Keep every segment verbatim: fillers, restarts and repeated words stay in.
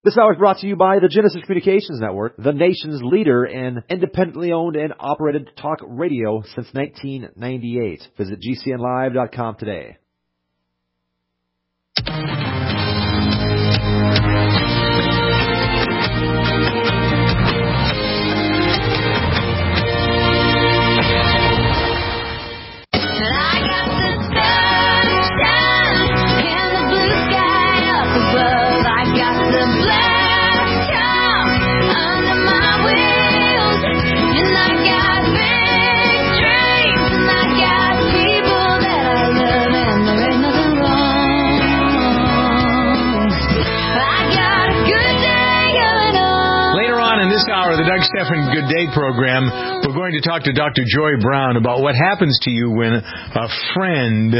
This hour is brought to you by the Genesis Communications Network, the nation's leader in independently owned and operated talk radio since nineteen ninety-eight. Visit G C N live dot com today. The Doug Stephan Good Day program, we're going to talk to Doctor Joy Brown about what happens to you when a friend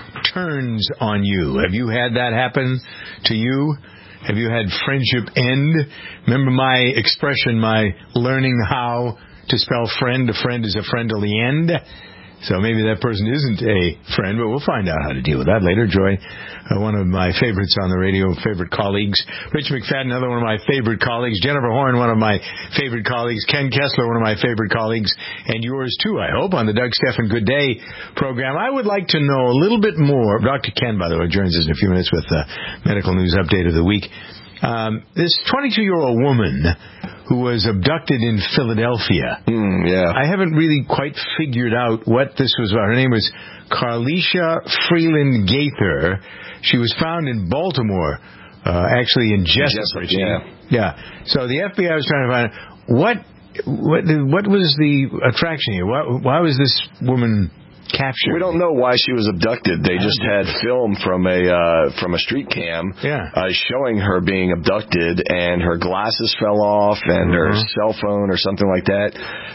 turns on you. Have you had that happen to you? Have you had friendship end? Remember my expression, my learning how to spell friend? A friend is a friend till the end. So maybe that person isn't a friend, but we'll find out how to deal with that later. Joy, uh, one of my favorites on the radio, favorite colleagues. Rich McFadden, another one of my favorite colleagues. Jennifer Horn, one of my favorite colleagues. Ken Kessler, one of my favorite colleagues. And yours, too, I hope, on the Doug Stephan Good Day program. I would like to know a little bit more. Doctor Ken, by the way, joins us in a few minutes with the medical news update of the week. Um, this twenty-two-year-old woman who was abducted in Philadelphia. Mm, yeah. I haven't really quite figured out what this was about. Her name was Carlisha Freeland Gaither. She was found in Baltimore, uh, actually in Jessup. Jessup, yeah. Yeah. So the F B I was trying to find out what what what was the attraction here? Why, why was this woman captured? We don't know why she was abducted. They just had film from a uh, from a street cam yeah. uh, showing her being abducted, and her glasses fell off, and mm-hmm. her cell phone or something like that,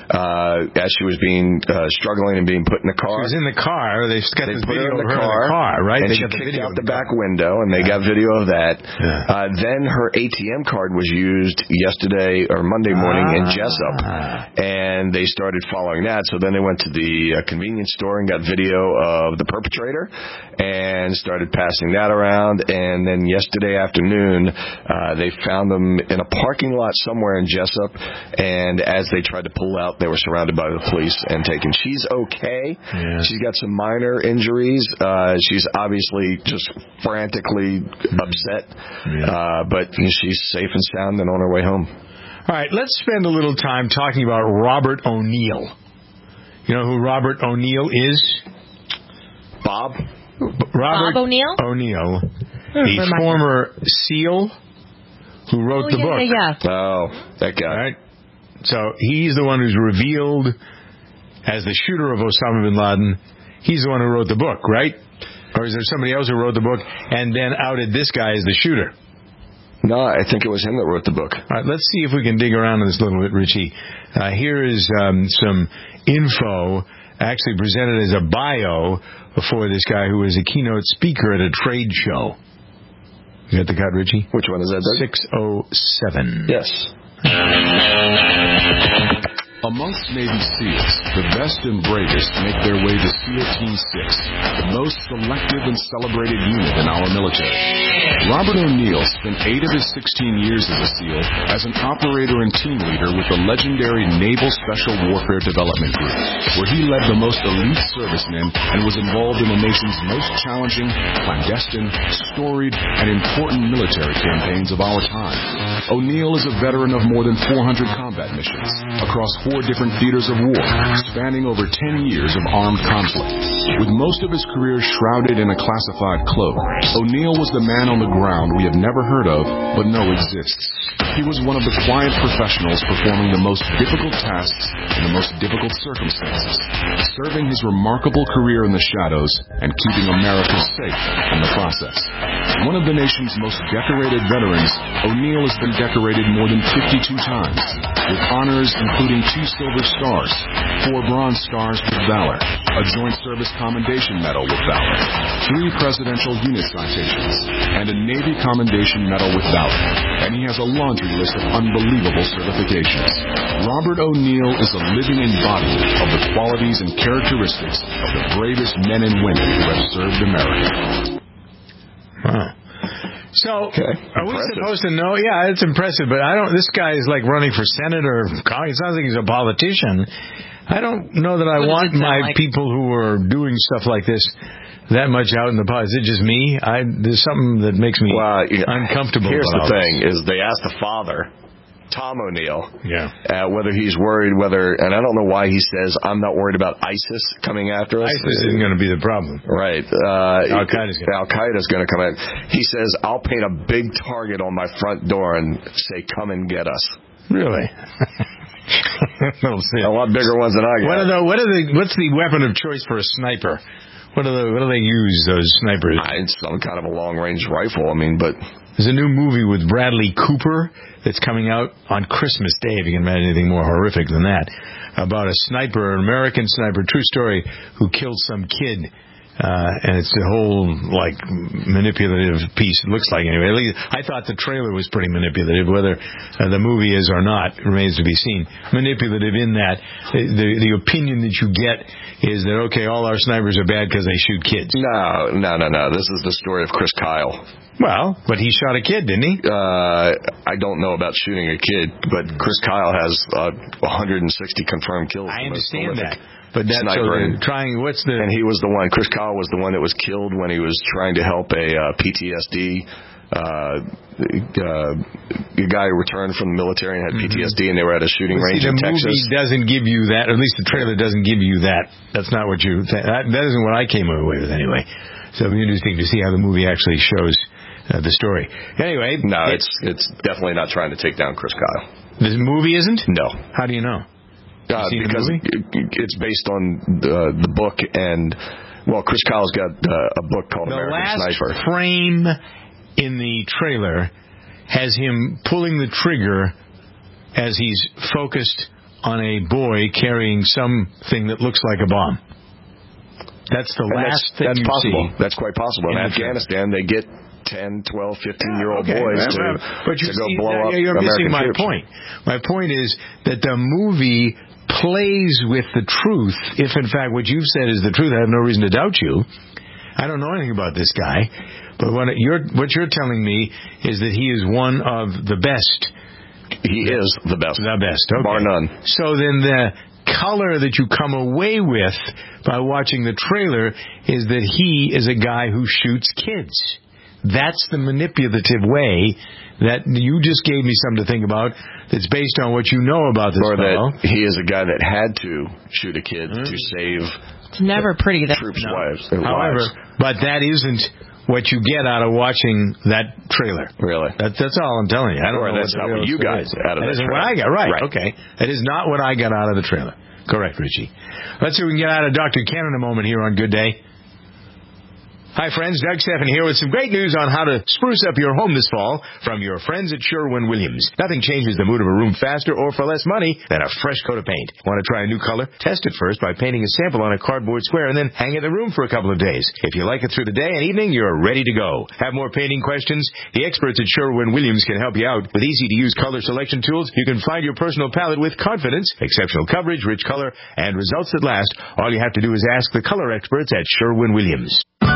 uh, as she was being uh, struggling and being put in the car. She was in the car. They got they this put video her in the of her car, in the car, right? And they she got the kicked video out the the back window, and they yeah. got video of that. Yeah. Uh, then her A T M card was used yesterday or Monday morning ah. in Jessup, and they started following that. So then they went to the uh, convenience store and got video of the perpetrator and started passing that around. And then yesterday afternoon, uh, they found them in a parking lot somewhere in Jessup, and as they tried to pull out, they were surrounded by the police and taken. She's okay. Yeah. She's got some minor injuries. Uh, she's obviously just frantically upset, yeah. uh, but she's safe and sound and on her way home. All right, let's spend a little time talking about Robert O'Neill. You know who Robert O'Neill is? Bob? Robert Bob O'Neill? O'Neill, a former SEAL who wrote oh, the yeah, book. Yeah, yeah. Oh, that guy. Right? So he's the one who's revealed as the shooter of Osama bin Laden. He's the one who wrote the book, right? Or is there somebody else who wrote the book and then outed this guy as the shooter? No, I think it was him that wrote the book. All right, let's see if we can dig around on this a little bit, Richie. Uh, here is um, some info actually presented as a bio for this guy who was a keynote speaker at a trade show. You got the cut, Richie? Which one is that, Doug? six oh seven. Yes. Amongst Navy SEALs, the best and bravest make their way to SEAL Team six, the most selective and celebrated unit in our military. Robert O'Neill spent eight of his sixteen years as a SEAL as an operator and team leader with the legendary Naval Special Warfare Development Group, where he led the most elite servicemen and was involved in the nation's most challenging, clandestine, storied, and important military campaigns of our time. O'Neill is a veteran of more than four hundred combat missions across four different theaters of war, spanning over ten years of armed conflict. With most of his career shrouded in a classified cloak, O'Neill was the man on the ground we have never heard of, but know exists. He was one of the quiet professionals performing the most difficult tasks in the most difficult circumstances, serving his remarkable career in the shadows and keeping America safe in the process. One of the nation's most decorated veterans, O'Neill has been decorated more than fifty-two times, with honors including two Silver Stars, four Bronze Stars with Valor, a Joint Service Commendation Medal with Valor, three Presidential Unit Citations, and a Navy Commendation Medal with Valor. And he has a laundry list of unbelievable certifications. Robert O'Neill is a living embodiment of the qualities and characteristics of the bravest men and women who have served America. Wow. So, okay. are we Impressive. supposed to know? Yeah, it's impressive, but I don't. This guy is like running for senator. It sounds like he's a politician. I don't know that I What want my like? people who are doing stuff like this that much out in the pod. Is it just me? I, there's something that makes me well, yeah, uncomfortable. Here's about the thing: this. is they asked the father, Tom O'Neill, yeah, uh, whether he's worried, whether, and I don't know why he says I'm not worried about ISIS coming after us. ISIS isn't going to be the problem, right? Uh, Al Qaeda's going Al Qaeda's going to come in. He says I'll paint a big target on my front door and say, "Come and get us." Really? A lot bigger ones than I got. What are the, what are the, what's the weapon of choice for a sniper? What do the, what do they use, those snipers? It's some kind of a long-range rifle. I mean, but there's a new movie with Bradley Cooper that's coming out on Christmas Day, if you can imagine anything more horrific than that, about a sniper, an American sniper, true story, who killed some kid. Uh, and it's a whole, like, manipulative piece, it looks like, anyway. At least I thought the trailer was pretty manipulative. Whether uh, the movie is or not remains to be seen. Manipulative in that the the opinion that you get is that, okay, all our snipers are bad because they shoot kids. No, no, no, no. This is the story of Chris Kyle. Well, but he shot a kid, didn't he? Uh, I don't know about shooting a kid, but Chris Kyle has uh, one hundred sixty confirmed kills. I understand that. But that's so trying, what's the... And he was the one, Chris Kyle was the one that was killed when he was trying to help a uh, P T S D, uh, uh, a guy who returned from the military and had mm-hmm. P T S D, and they were at a shooting well, range see, in Texas. The movie doesn't give you that, or at least the trailer doesn't give you that. That's not what you, that, that isn't what I came away with anyway. So it'll be interesting to see how the movie actually shows uh, the story. Anyway. No, it's it's definitely not trying to take down Chris Kyle. The movie isn't? No. How do you know? Uh, because it's based on the, the book, and well, Chris Kyle's got uh, a book called the American last Sniper. Frame in the trailer has him pulling the trigger as he's focused on a boy carrying something that looks like a bomb. That's the and last that's, thing that's you possible. see. That's quite possible. In, in Afghanistan, they get ten, twelve, fifteen-year-old okay, boys right, to, right. But you to see, go blow up you're American missing my troops. point. My point is that the movie plays with the truth. If, in fact, what you've said is the truth, I have no reason to doubt you. I don't know anything about this guy. But what you're, what you're telling me is that he is one of the best. He is the best. The best, okay. Bar none. So then the color that you come away with by watching the trailer is that he is a guy who shoots kids. That's the manipulative way that you just gave me something to think about that's based on what you know about this or fellow. That he is a guy that had to shoot a kid mm-hmm. to save it's never pretty that troops' no. wives. However, wives. but that isn't what you get out of watching that trailer. Really? That, that's all I'm telling you. I don't or know that's what not what you got is. out of that. That isn't trailer. what I got. Right. right. Okay. That is not what I got out of the trailer. Correct, Richie. Let's see if we can get out of Doctor Ken in a moment here on Good Day. Hi, friends. Doug Stephan here with some great news on how to spruce up your home this fall from your friends at Sherwin-Williams. Nothing changes the mood of a room faster or for less money than a fresh coat of paint. Want to try a new color? Test it first by painting a sample on a cardboard square and then hang it in the room for a couple of days. If you like it through the day and evening, you're ready to go. Have more painting questions? The experts at Sherwin-Williams can help you out. With easy-to-use color selection tools, you can find your personal palette with confidence, exceptional coverage, rich color, and results that last. All you have to do is ask the color experts at Sherwin-Williams.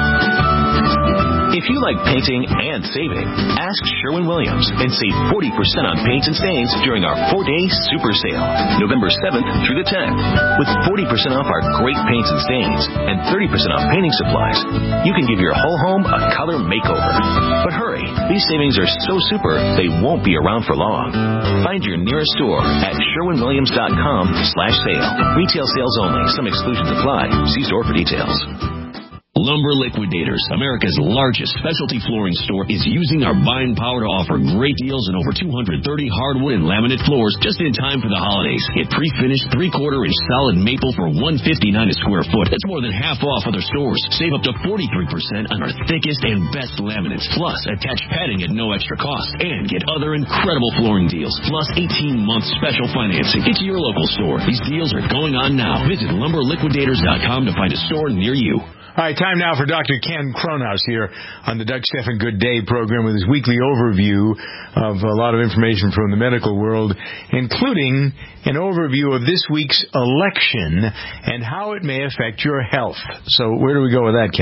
If you like painting and saving, ask Sherwin-Williams and save forty percent on paints and stains during our four-day super sale, November seventh through the tenth. With forty percent off our great paints and stains and thirty percent off painting supplies, you can give your whole home a color makeover. But hurry, these savings are so super, they won't be around for long. Find your nearest store at Sherwin-Williams.com slash sale. Retail sales only. Some exclusions apply. See store for details. Lumber Liquidators, America's largest specialty flooring store, is using our buying power to offer great deals on over two hundred thirty hardwood and laminate floors just in time for the holidays. Get pre-finished three-quarter inch solid maple for one hundred fifty-nine dollars a square foot. That's more than half off other stores. Save up to forty-three percent on our thickest and best laminates. Plus, attach padding at no extra cost. And get other incredible flooring deals. Plus, eighteen month special financing. Get to your local store. These deals are going on now. Visit lumber liquidators dot com to find a store near you. All right, time now for Doctor Ken Kronhaus here on the Doug Stephan Good Day program with his weekly overview of a lot of information from the medical world, including an overview of this week's election and how it may affect your health. So where do we go with that, Ken?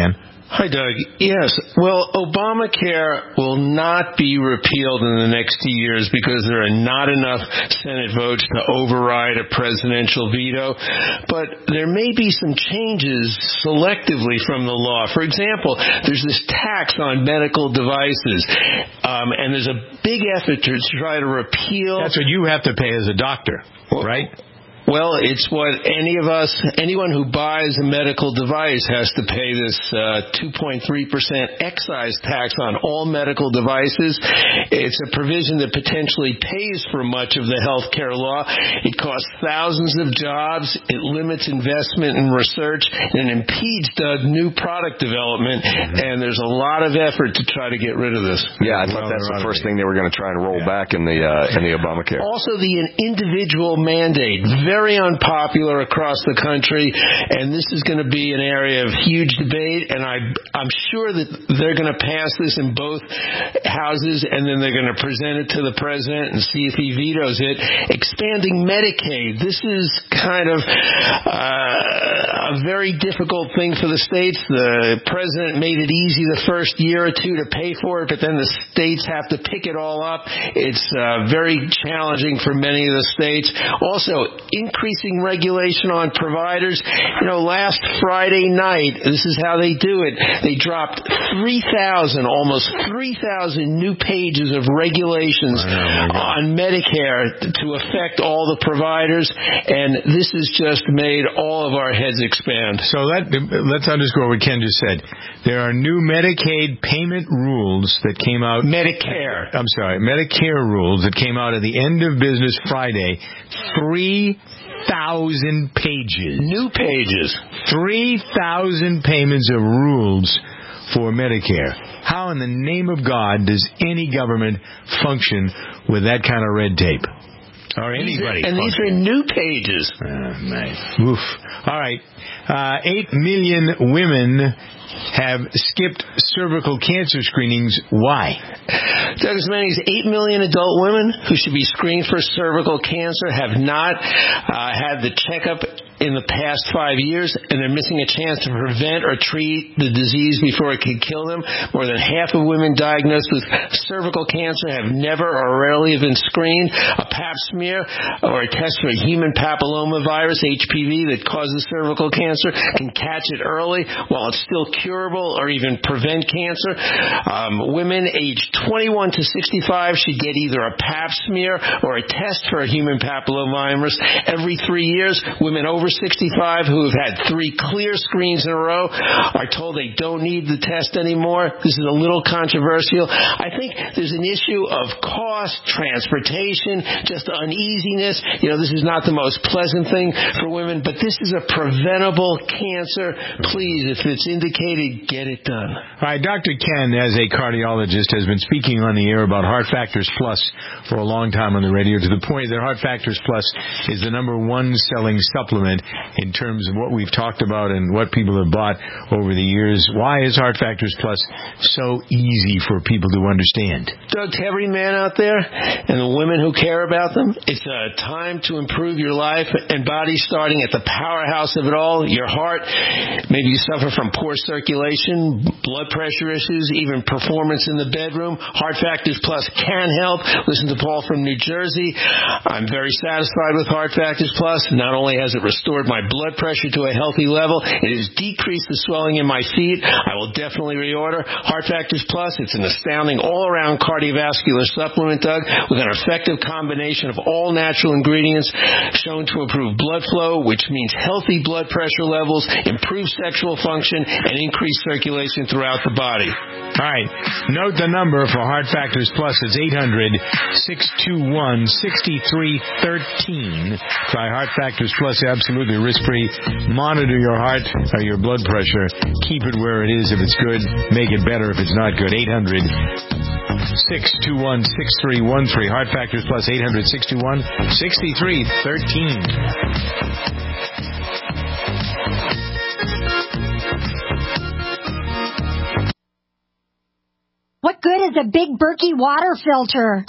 Hi, Doug. Yes. Well, Obamacare will not be repealed in the next two years because there are not enough Senate votes to override a presidential veto. But there may be some changes selectively from the law. For example, there's this tax on medical devices, um, and there's a big effort to try to repeal. That's what you have to pay as a doctor, right? Well, it's what any of us, anyone who buys a medical device has to pay this uh, two point three percent excise tax on all medical devices. It's a provision that potentially pays for much of the health care law. It costs thousands of jobs. It limits investment in research, and it impedes, Doug, new product development. Mm-hmm. And there's a lot of effort to try to get rid of this. Yeah, I thought that's the first thing they were going to try and roll yeah. back in the uh, in the Obamacare. Also, the individual mandate. Very unpopular across the country, and this is going to be an area of huge debate, and I, I'm sure that they're going to pass this in both houses, and then they're going to present it to the president and see if he vetoes it. Expanding Medicaid. This is kind of uh, a very difficult thing for the states. The president made it easy the first year or two to pay for it, but then the states have to pick it all up. It's uh, very challenging for many of the states. Also, increasing regulation on providers. You know, last Friday night, this is how they do it. They dropped three thousand, almost three thousand new pages of regulations oh on Medicare to affect all the providers, and this has just made all of our heads expand. So let, let's underscore what Ken just said. There are new Medicaid payment rules that came out. Medicare. I'm sorry, Medicare rules that came out at the end of business Friday. Three thousand pages. New pages. three thousand payments of rules for Medicare. How in the name of God does any government function with that kind of red tape? Or anybody. These are, and these are new pages. Oh, nice. Oof. All right. Uh, eight million women have skipped cervical cancer screenings. Why? Doug, as many as eight million adult women who should be screened for cervical cancer have not uh, had the checkup in the past five years, and they're missing a chance to prevent or treat the disease before it could kill them. More than half of women diagnosed with cervical cancer have never or rarely been screened. A pap smear or a test for human papillomavirus, H P V, that causes cervical cancer can catch it early while it's still curable or even prevent cancer. Um, women aged twenty-one to sixty-five should get either a pap smear or a test for a human papillomavirus every three years. Women over sixty-five who have had three clear screens in a row are told they don't need the test anymore. This is a little controversial. I think there's an issue of cost, transportation, just uneasiness. You know, this is not the most pleasant thing for women, but this is a preventable cancer. Please, if it's indicated, get it done. All right, Doctor Ken, as a cardiologist, has been speaking on the air about Heart Factors Plus for a long time on the radio, to the point that Heart Factors Plus is the number one selling supplement in terms of what we've talked about and what people have bought over the years. Why is Heart Factors Plus so easy for people to understand? Doug, to every man out there and the women who care about them, it's a time to improve your life and body, starting at the powerhouse of it all, your heart. Maybe you suffer from poor circulation, blood pressure issues, even performance in the bedroom. Heart Factors Plus can help. Listen to Paul from New Jersey. I'm very satisfied with Heart Factors Plus. Not only has it restored my blood pressure to a healthy level, it has decreased the swelling in my feet. I will definitely reorder Heart Factors Plus. It's an astounding all-around cardiovascular supplement, Doug, with an effective combination of all natural ingredients shown to improve blood flow, which means healthy blood pressure levels, improve sexual function, and increase circulation throughout the body. All right. Note the number for Heart Factors Plus. It's eight hundred, six two one, six three one three. Try Heart Factors Plus absolutely risk-free. Monitor your heart or your blood pressure. Keep it where it is if it's good. Make it better if it's not good. eight hundred, six two one, six three one three. Heart Factors Plus, eight hundred, six two one, six three one three. What good is a big Berkey water filter?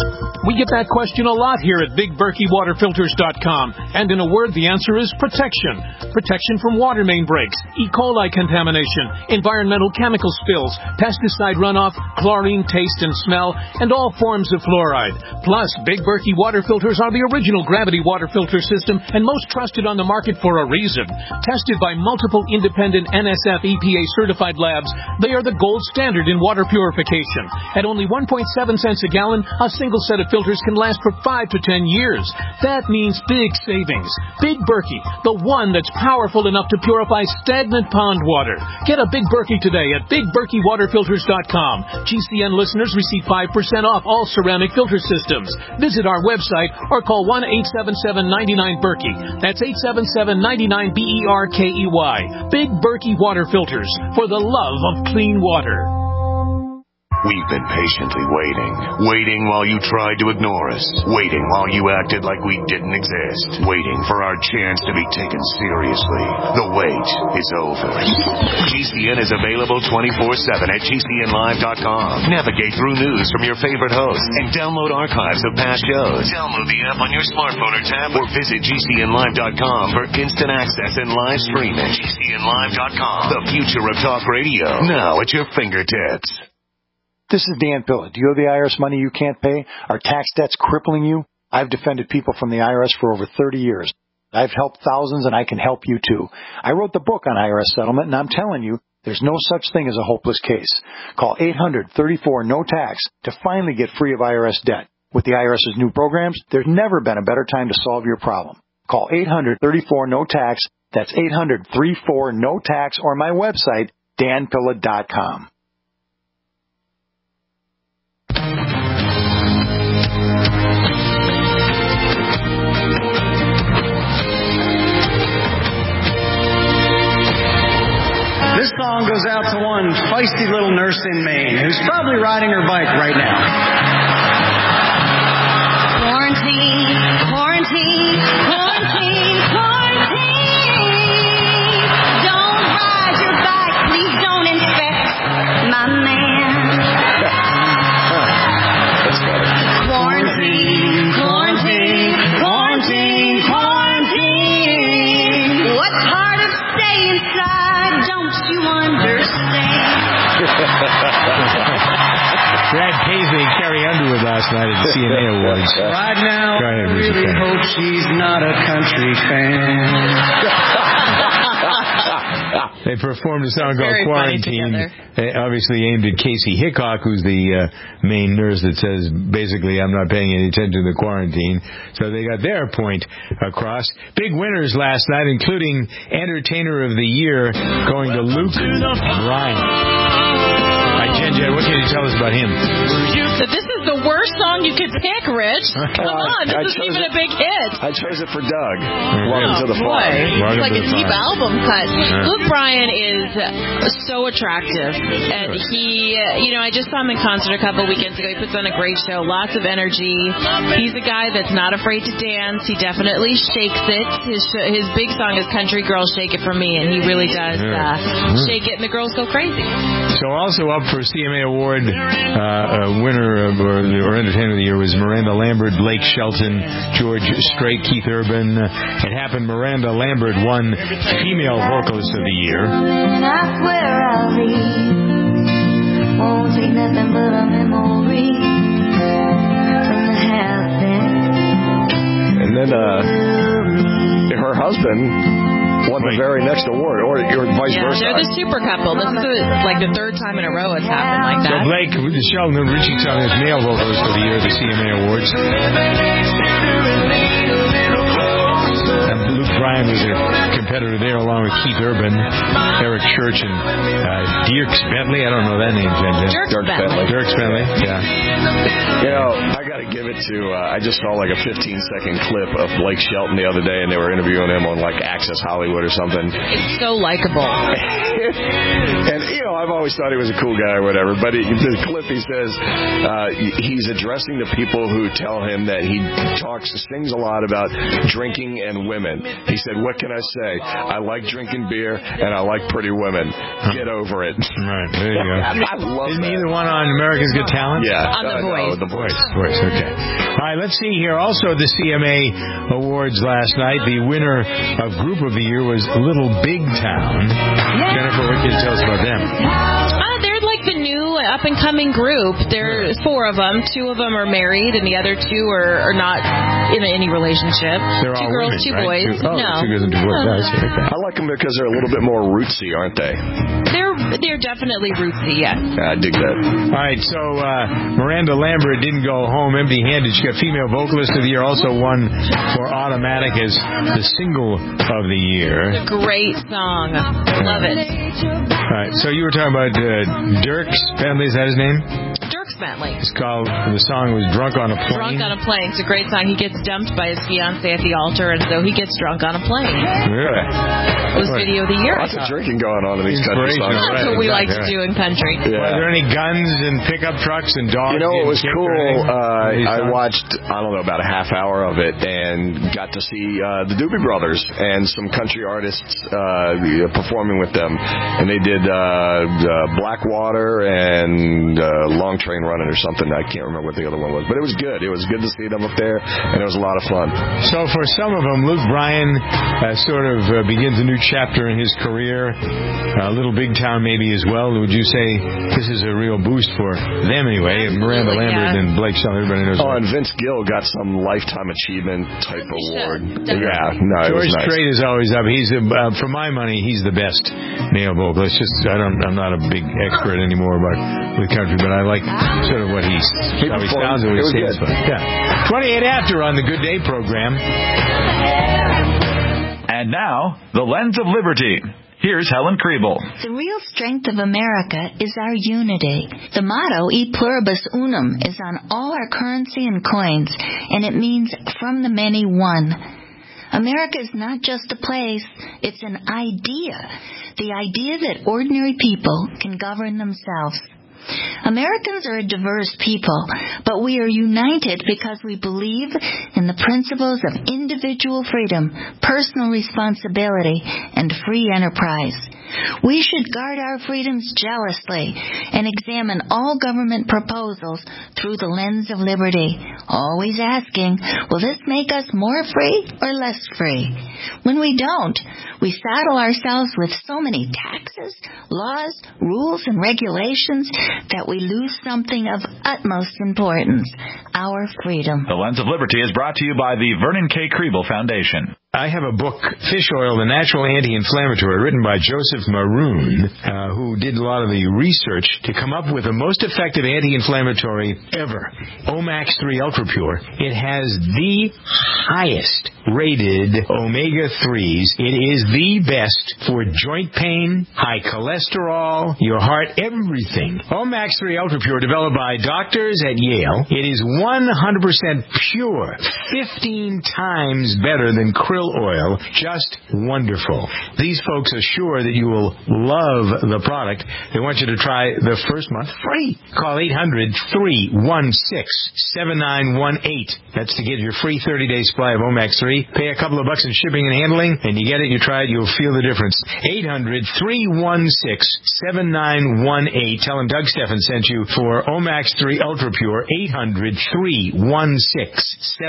We get that question a lot here at Big Berkey Water Filters dot com. And in a word, the answer is protection. Protection from water main breaks, E. coli contamination, environmental chemical spills, pesticide runoff, chlorine taste and smell, and all forms of fluoride. Plus, Big Berkey Water Filters are the original gravity water filter system and most trusted on the market for a reason. Tested by multiple independent N S F E P A certified labs, they are the gold standard in water purification. At only one point seven cents a gallon, a single set of filters can last for five to ten years. That means big savings. Big Berkey, the one that's powerful enough to purify stagnant pond water. Get a Big Berkey today at Big Berkey Water Filters dot com. G C N listeners receive five percent off all ceramic filter systems. Visit our website or call one eight seven seven, nine nine, Berkey. That's eight seven seven, nine nine, B E R K E Y. Big Berkey Water Filters, for the love of clean water. We've been patiently waiting. Waiting while you tried to ignore us. Waiting while you acted like we didn't exist. Waiting for our chance to be taken seriously. The wait is over. G C N is available twenty-four seven at G C N live dot com. Navigate through news from your favorite hosts and download archives of past shows. Download the app on your smartphone or tablet or visit G C N live dot com for instant access and live streaming. G C N live dot com. The future of talk radio. Now at your fingertips. This is Dan Pilla. Do you owe the I R S money you can't pay? Are tax debts crippling you? I've defended people from the I R S for over thirty years. I've helped thousands, and I can help you, too. I wrote the book on I R S settlement, and I'm telling you, there's no such thing as a hopeless case. Call eight hundred, thirty-four, no tax to finally get free of I R S debt. With the IRS's new programs, there's never been a better time to solve your problem. Call eight hundred, thirty-four, no tax. That's eight hundred, thirty-four, no tax, or my website, Dan Pilla dot com. This song goes out to one feisty little nurse in Maine who's probably riding her bike right now. Quarantine, quarantine, quarantine, quarantine. Don't ride your bike, please don't infect my man. That's funny. Quarantine, quarantine, quarantine, quarantine. What's hard to stay inside? Don't you understand? Brad Paisley, Carrie Underwood last night at the C N A Awards. Right now, Go ahead, I really hope she's not a country fan. They performed a song called Very Quarantine, obviously aimed at Casey Hickok, who's the uh, main nurse that says, basically, I'm not paying any attention to the quarantine. So they got their point across. Big winners last night, including Entertainer of the Year, going to Luke Bryan. Hi, Jen Jen, what can you tell us about him? So this is the worst song you could pick, Rich. Come on, this I isn't even it, a big hit. I chose it for Doug. Oh, Welcome to the boy. farm. It's like a deep album cut. Yeah. Luke Bryan is so attractive. And he, you know, I just saw him in concert a couple weekends ago. He puts on a great show, lots of energy. He's a guy that's not afraid to dance. He definitely shakes it. His, his big song is Country Girl, Shake It For Me, and he really does uh, shake it, and the girls go crazy. So also up for C M A Award uh, uh, winner of, or, or Entertainer of the Year was Miranda Lambert, Blake Shelton, George Strait, Keith Urban. It happened Miranda Lambert won Female Vocalist of the Year. That's where I'll leave. Won't take nothing but a memory from the And then uh, her husband won the very next award, or, or vice yeah, versa. They're the super couple. This is the, like the third time in a row it's happened like that. So Blake Shelton and Richie Song is Male Vocalist of the Year at the C M A Awards. And Luke Bryan was a competitor there, along with Keith Urban, Eric Church, and uh, Dierks Bentley. I don't know that name, Jen. Dirk Bentley. Dirk Bentley, yeah. You know, I got to give it to, uh, I just saw like a fifteen second clip of Blake Shelton the other day, and they were interviewing him on like Access Hollywood or something. It's so likable. And, you know, I've always thought he was a cool guy or whatever, but he, the clip he says uh, he's addressing the people who tell him that he talks, sings a lot about drinking and women. He said, what can I say? I like drinking beer and I like pretty women. Get over it. Right, there you go. I love Isn't that. he the one on America's Got Talent? Yeah. On The uh, Voice. No, the Voice. Voice, okay. All right, let's see here. Also, the C M A Awards last night, the winner of Group of the Year was Little Big Town. Yeah. Jennifer, what can you tell us about them? Uh, they're like the new up-and-coming group. There's four of them. Two of them are married, and the other two are, are not in any relationship. They're two all girls, women, two right? boys. Two, oh, no. two girls and two boys. No. Nice. Okay. I like them because they're a little bit more rootsy, aren't they? They're they're definitely rootsy, yes. Yeah, I dig that. All right, so uh, Miranda Lambert didn't go home empty-handed. She got Female Vocalist of the Year, also won for Automatic as the Single of the Year. It's a great song. Love it. All right, so you were talking about uh, Dirks Bentley, is that his name? Dirks Bentley. It's called, the song was Drunk on a Plane. Drunk on a Plane. It's a great song. He gets dumped by his fiancée at the altar, and so he gets drunk on a plane. Really? It was Video of the Year. Lots of drinking going on in these country songs. That's right, what we exactly. like to do in country. Yeah. Were there any guns and pickup trucks and dogs? You know what was cool? Uh, I songs? watched, I don't know, about a half hour of it and got to see uh, the Doobie Brothers and some country artists uh, performing with them. And they did uh, uh, Blackwater and uh, Long Train Running or something. I can't remember what the other one was. But it was good. It was good to see them up there, and it was a lot of fun. So for some of them, Luke Bryan uh, sort of uh, begins a new chapter in his career. Uh, Little Big Town maybe as well. Would you say this is a real boost for them anyway? Absolutely, Miranda Lambert yeah. and Blake Shelton, everybody knows. Oh, that. and Vince Gill got some Lifetime Achievement type award. Definitely. Yeah, no, it George was nice. Strait is always up. He's, a, uh, for my money, he's the best male vocalist. Just I don't, I'm not a big expert anymore about the country, but I like sort of what he's, He how he performed. sounds and what It he was stands good. for. Yeah. twenty-eight after on the Good Day program. And now, the Lens of Liberty. Here's Helen Kriebel. The real strength of America is our unity. The motto, E Pluribus Unum, is on all our currency and coins, and it means from the many one. America is not just a place, it's an idea. The idea that ordinary people can govern themselves. Americans are a diverse people, but we are united because we believe in the principles of individual freedom, personal responsibility, and free enterprise. We should guard our freedoms jealously and examine all government proposals through the lens of liberty, always asking, will this make us more free or less free? When we don't, we saddle ourselves with so many taxes, laws, rules, and regulations that we lose something of utmost importance, our freedom. The Lens of Liberty is brought to you by the Vernon K. Kriebel Foundation. I have a book, Fish Oil, the Natural Anti-Inflammatory, written by Joseph Maroon, uh, who did a lot of the research to come up with the most effective anti-inflammatory ever, Omax three Ultra Pure. It has the highest rated omega threes. It is the best for joint pain, high cholesterol, your heart, everything. Omax three Ultra Pure, developed by doctors at Yale. It is one hundred percent pure, fifteen times better than krill oil. Just wonderful. These folks are sure that you will love the product. They want you to try the first month free. Call eight hundred, three one six, seven nine one eight. That's to get your free thirty-day supply of Omax three. Pay a couple of bucks in shipping and handling, and you get it, you try it, you'll feel the difference. eight hundred, three one six, seven nine one eight. Tell them Doug Steffen sent you for Omax three Ultra Pure. eight hundred, three one six, seven nine one eight.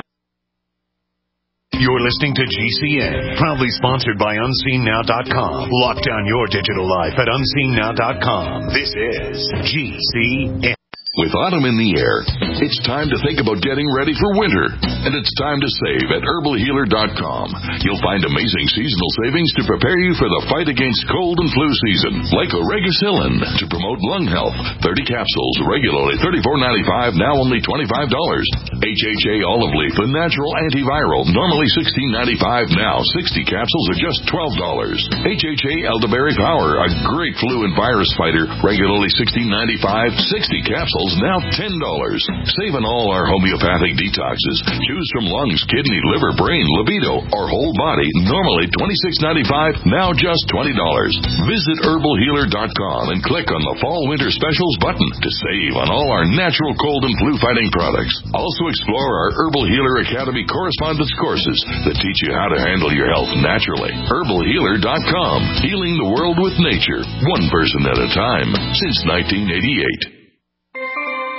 You're listening to G C N, proudly sponsored by Unseen Now dot com. Lock down your digital life at Unseen Now dot com. This is G C N. With autumn in the air, it's time to think about getting ready for winter. And it's time to save at herbal healer dot com. You'll find amazing seasonal savings to prepare you for the fight against cold and flu season. Like Oregacillin to promote lung health. thirty capsules, regularly thirty-four ninety-five, now only twenty-five dollars. H H A Olive Leaf, the natural antiviral, normally sixteen ninety-five, now sixty capsules are just twelve dollars. H H A Elderberry Power, a great flu and virus fighter, regularly sixteen ninety-five, sixty capsules, now ten dollars. Save on all our homeopathic detoxes. Choose from lungs, kidney, liver, brain, libido, or whole body. Normally twenty-six ninety-five, now just twenty dollars. Visit herbal healer dot com and click on the Fall Winter Specials button to save on all our natural cold and flu fighting products. Also explore our Herbal Healer Academy correspondence courses that teach you how to handle your health naturally. herbal healer dot com. Healing the world with nature, one person at a time, since nineteen eighty-eight.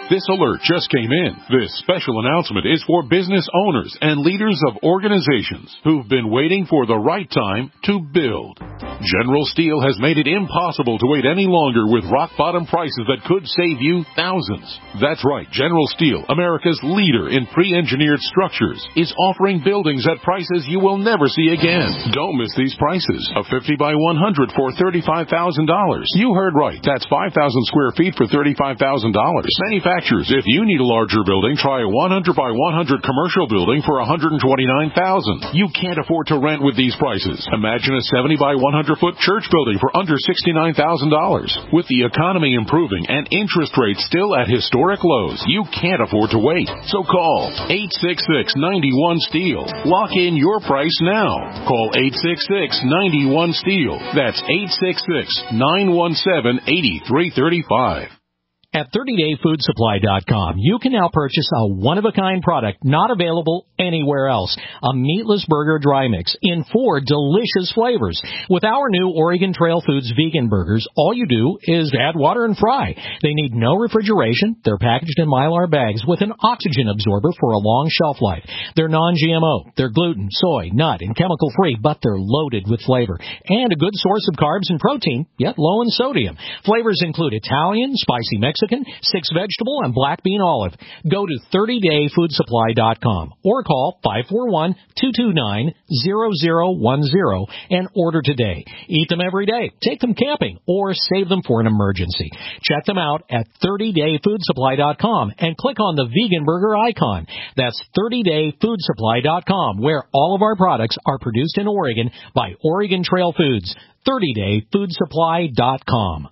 This alert just came in. This special announcement is for business owners and leaders of organizations who've been waiting for the right time to build. General Steel has made it impossible to wait any longer with rock-bottom prices that could save you thousands. That's right. General Steel, America's leader in pre-engineered structures, is offering buildings at prices you will never see again. Don't miss these prices. A fifty by one hundred for thirty-five thousand dollars. You heard right. That's five thousand square feet for thirty-five thousand dollars. Manufacturers, if you need a larger building, try a one hundred by one hundred commercial building for one hundred twenty-nine thousand dollars. You can't afford to rent with these prices. Imagine a seventy by one hundred foot church building for under sixty-nine thousand dollars. With the economy improving and interest rates still at historic lows, you can't afford to wait. So call eight six six, nine one, STEEL. Lock in your price now. Call eight six six, nine one, STEEL. That's eight six six, nine one seven, eight three three five. At thirty day food supply dot com, you can now purchase a one-of-a-kind product not available anywhere else. A meatless burger dry mix in four delicious flavors. With our new Oregon Trail Foods vegan burgers, all you do is add water and fry. They need no refrigeration. They're packaged in Mylar bags with an oxygen absorber for a long shelf life. They're non G M O. They're gluten, soy, nut, and chemical-free, but they're loaded with flavor. And a good source of carbs and protein, yet low in sodium. Flavors include Italian, spicy Mexican, six vegetable, and black bean olive. Go to thirty day food supply dot com or call five four one, two two nine, zero zero one zero and order today. Eat them every day, take them camping, or save them for an emergency. Check them out at thirty day food supply dot com and click on the vegan burger icon. That's thirty day food supply dot com, where all of our products are produced in Oregon by Oregon Trail Foods. thirty day food supply dot com.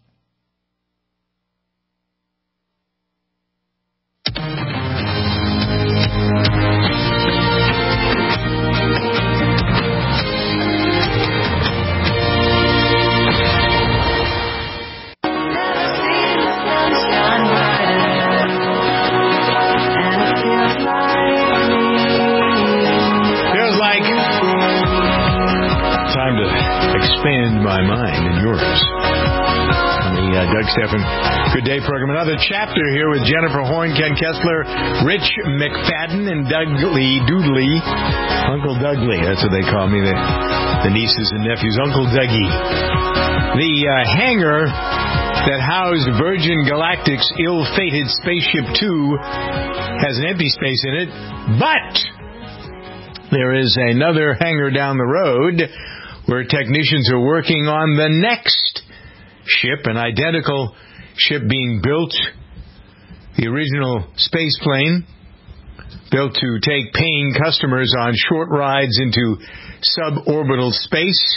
Time to expand my mind and yours on the uh, Doug Stephan Good Day program. Another chapter here with Jennifer Horn, Ken Kessler, Rich McFadden, and Doug Lee Doodley. Uncle Doug Lee, that's what they call me, the, the nieces and nephews. Uncle Dougie. The uh, hangar that housed Virgin Galactic's ill-fated Spaceship Two has an empty space in it, but there is another hangar down the road where technicians are working on the next ship, an identical ship being built. The original space plane, built to take paying customers on short rides into suborbital space,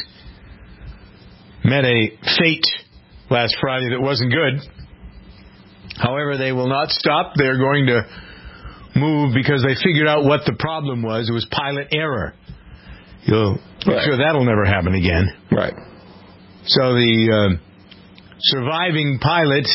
met a fate last Friday that wasn't good. However, they will not stop. They're going to move because they figured out what the problem was. It was pilot error. You'll make sure that'll never happen again. Right. So the uh, surviving pilot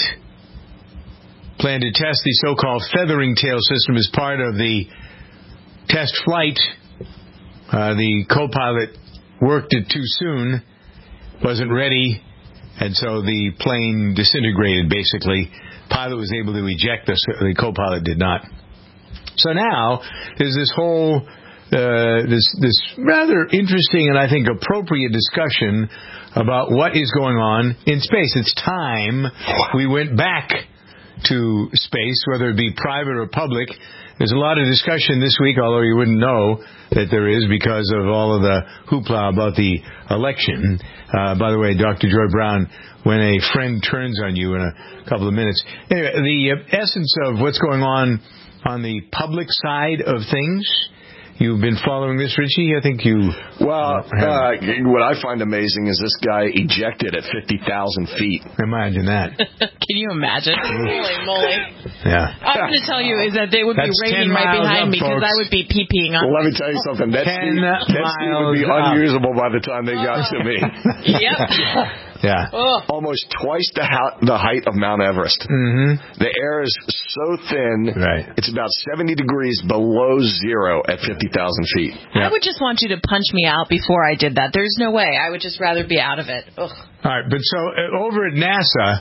planned to test the so-called feathering tail system as part of the test flight. Uh, the co-pilot worked it too soon, wasn't ready, and so the plane disintegrated, basically. Pilot was able to eject, the, the co-pilot did not. So now there's this whole, uh, this this rather interesting and I think appropriate discussion about what is going on in space. It's time we went back to space, whether it be private or public. There's a lot of discussion this week, although you wouldn't know that there is because of all of the hoopla about the election. Uh, by the way, Doctor Joy Brown, when a friend turns on you in a couple of minutes. Anyway, the essence of what's going on on the public side of things. You've been following this, Richie? I think you... Well, uh, what I find amazing is this guy ejected at fifty thousand feet. Imagine that. Can you imagine? Holy moly. Yeah. I'm going to tell you is that they would That's be raining right behind up, me because I would be pee-peeing on Well, let me tell you something. That seat, that seat would be unusable by the time they got to me. Yep. Yeah. Ugh. Almost twice the, ha- the height of Mount Everest. Mm-hmm. The air is so thin, right. It's about seventy degrees below zero at fifty thousand feet. I would just want you to punch me out before I did that. There's no way. I would just rather be out of it. Ugh. All right, but so uh, over at NASA,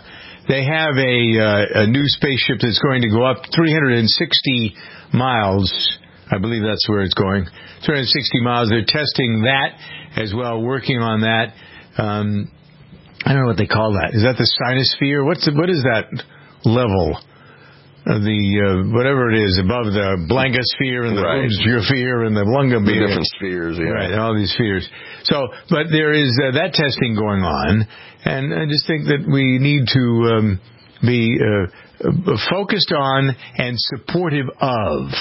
they have a, uh, a new spaceship that's going to go up three hundred sixty miles. I believe that's where it's going. three hundred sixty miles. They're testing that as well, working on that. Um, I don't know what they call that. Is that the sinosphere? What's the, what is that level? Uh, the uh, whatever it is above the blankosphere and the right. sphere and the lungosphere. The different spheres, yeah. Right, all these spheres. So, but there is uh, that testing going on, and I just think that we need to um, be uh, focused on and supportive of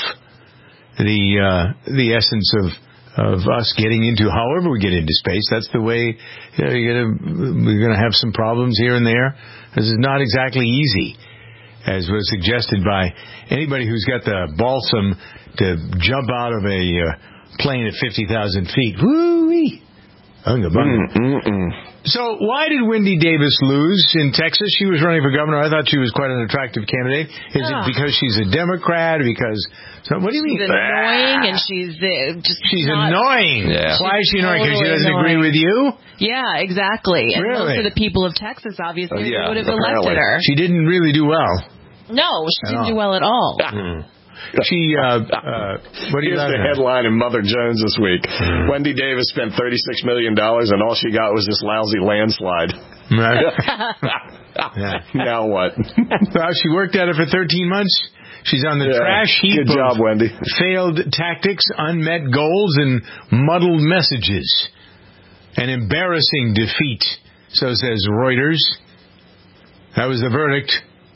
the uh, the essence of of us getting into, however we get into space. That's the way, you know, you're gonna, we're going to have some problems here and there. This is not exactly easy, as was suggested by anybody who's got the balsam to jump out of a uh, plane at fifty thousand feet. Woo-wee! Unga bunga. Mm-mm. So why did Wendy Davis lose in Texas? She was running for governor. I thought she was quite an attractive candidate. Is yeah. it because she's a Democrat? Because so, what do you she's mean? Annoying, and she's uh, just she's not, annoying. Yeah. Why is she annoying? Because totally she doesn't annoying. agree with you? Yeah, exactly. And Really? most of the people of Texas, obviously, Uh, yeah, would have apparently. elected her. She didn't really do well. No, she At didn't all. do well at all. Mm. She, uh, uh, what do you Here's the at? headline in Mother Jones this week. Mm. Wendy Davis spent thirty-six million dollars and all she got was this lousy landslide. Right. Yeah. Now what? Well, she worked at it for thirteen months. She's on the Yeah. trash heap Good job, of Wendy. failed tactics, unmet goals, and muddled messages. An embarrassing defeat, so says Reuters. That was the verdict.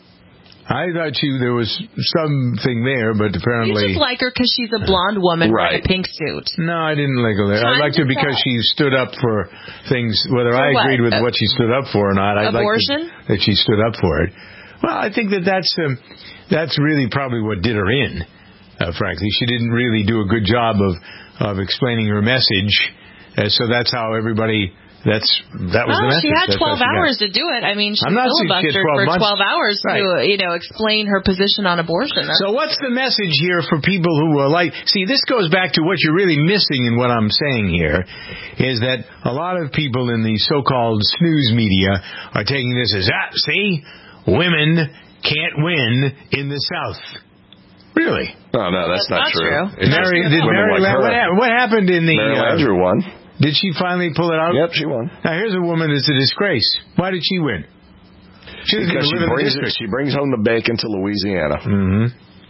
I thought you there was something there, but apparently... You just like her because she's a blonde woman Right. wearing a pink suit. No, I didn't like her there. I Time liked her to because tell. she stood up for things, whether For I what? agreed with Uh, what she stood up for or not. I Abortion? liked that she stood up for it. Well, I think that that's, um, that's really probably what did her in, uh, frankly. She didn't really do a good job of, of explaining her message, uh, so that's how everybody... That's that was well, the message. she had That's twelve how she got hours it. to do it. I mean, she I'm not saying she had filibustered twelve for months. twelve hours Right. to, you know, explain her position on abortion. That's So what's the message here for people who are like, see, this goes back to what you're really missing in what I'm saying here, is that a lot of people in the so-called snooze media are taking this as, ah, see, women can't win in the South. Really? Oh, no, that's, That's not true. true. It's Mary, just did women Mary, like her. what, happened, what happened in the... Mary uh, Landrieu won. Did she finally pull it out? Yep, she won. Now, here's a woman that's a disgrace. Why did she win? She doesn't Because even she live in the brings, it, district. she brings home the bacon to Louisiana. Mm-hmm.